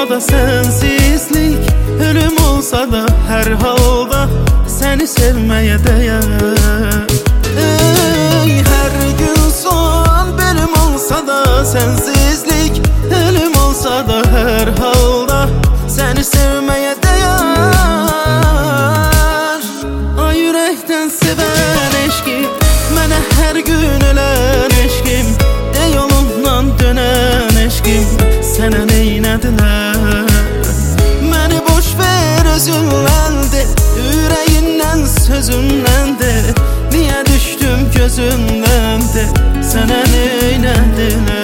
da sensizlik, ölüm olsa da her halda seni sevmeye değer. Her gün son bölüm olsa da sensizlik, ölüm olsa da her halda seni sevmeye değer. Ay yürekten seven eşkim, mənə her gün ölen eşkim, yolundan dönen eşkim, sənə neynədilər? Məni boş ver özündən de, ürəyindən sözündən de, niyə düşdüm gözündən de, sənə neynədilər?